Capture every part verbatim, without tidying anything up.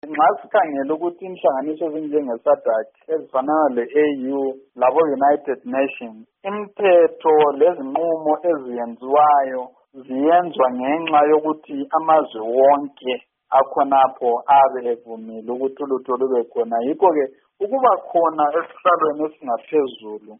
Nxa sikhangela ukuthi inhlanganiso ezinjenge-SADC ezifana le-A U labo-United Nations, imithetho lezinqumo eziyenziwayo ziyenzwa ngenxa yokuthi amazwe wonke akhonapho abe evumile ukuthi ulutho lube khona. Yikho-ke ukuba khona esihlalweni esingaphezulu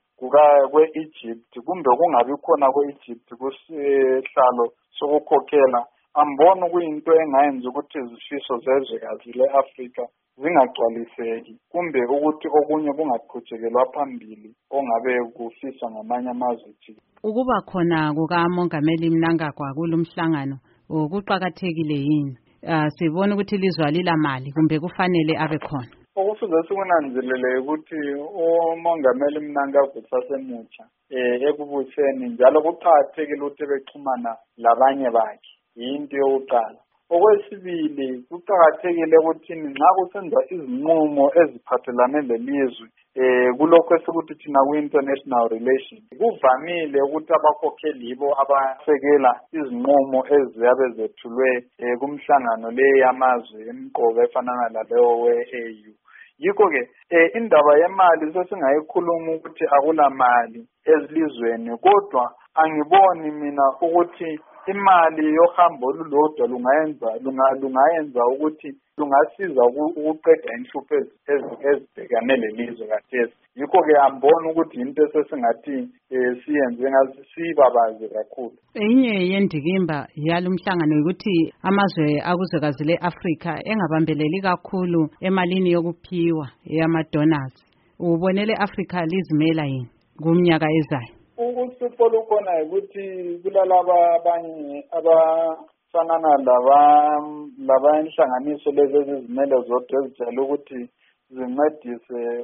kwe-Egypt kumbe kungabi khona kwe-Egypt kusihlalo sokukhokhela, ambona kuyinto engayenza ukuthi izifiso zezwekazi le-Afrika zingagcwaliseki kumbe ukuthi okunye kungaqhutshekelwa phambili ongabe kufiswa ngamanye amazwe. Ukuba khona kukaMongameli Mnangagwa kulomhlangano kuqakathekile yini? Uh, sibona ukuthi ilizwe alilamali kumbe kufanele abe khona. Okufuze sikunanzelele ukuthi uMongameli Mnangagwa usasemutsha eh ekubuseni njalo kuqakathekile ukuthi bexhumana labanye bakhe, yinto yokuqala. Okwesibili kuqakathekile ukuthi nxa kusenza izinqumo eziphathelane lelizwe eh kulokho esikuthi thina ku-international relations, kuvamile ukuthi abakhokheli yibo abasekela izinqumo eziyabe zethulwe eh kumhlangano le yamazwe emqoka efanana laleyo we-A U. Yikho-ke eh indaba yemali sesingayikhuluma ukuthi akulamali ezilizweni, kodwa angiboni mina ukuthi imali yohambo olulodwa lungayenza lungayenza ukuthi lungasiza ukuqeda inhlupho ezibhekane lelizwe kathesi. Yikho-ke ambona ukuthi into esesingathi siyenze ngasibabaze kakhulu. Enye yendikimba yalomhlangano ukuthi amazwe akuzwekazi le-Afrika engabambeleli kakhulu emalini yokuphiwa yama-donors. Ubonele Afrika lizimela yini kumnyaka ezayo? Ukusipho lukhona ukuthi kulalaba abanye abafanana laba laba inhlanganiso lezi ezizimele zodwa ezijayele ukuthi zincedise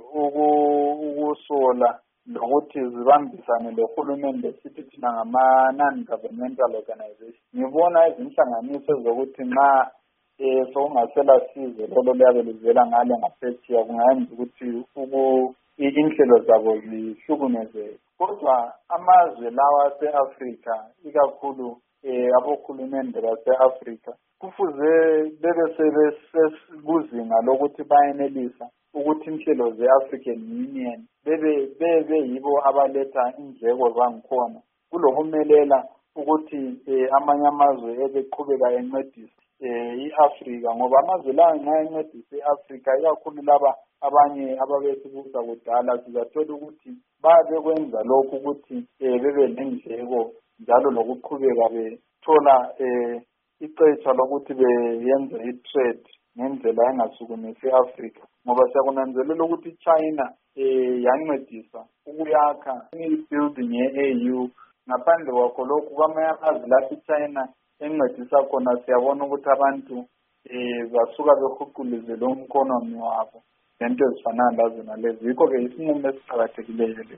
ukusola lokuthi zibambisane lohulumende sithi thina ngama-non-governmental organization. Ngibona izinhlanganiso zokuthi nxa eh sokungasela size lolo liyabe livela ngale ngaphetsheya kungayenza ukuthi inhlelo zabo zihlukumezeke. Kodwa amazwe lawa ase-Afrika ikakhulu eh abohulumende base-Afrika kufuze bebe sebesekuzinga lokuthi bayenelisa ukuthi inhlelo ze-African Union bebe bebe yibo abaletha indleko zangikhona kulokumelela ukuthi eh amanye amazwe ebeqhubeka encedisa eh i-Afrika, ngoba amazwe lawa nxa encedisa i-Afrika ikakhulu laba abanye ababesibusa kudala sizathola ukuthi babekwenza lokhu ukuthi eh bebe nendleko njalo lokuqhubeka bethola eh icetha lokuthi beyenze i-trade ngendlela engasukumisi i-Afrika, ngoba siyakunanzelela ukuthi China eh yancedisa ukuyakha i-building ye-A U. Ngaphandle kwakho lokhu kwamanye amazwe lapho i-China encedisa khona siyabona ukuthi abantu eh basuka behuqulizele umkhonomi wabo nento ezifana lazo nalezi. Yikho-ke isinqumo esiqakathekileyo.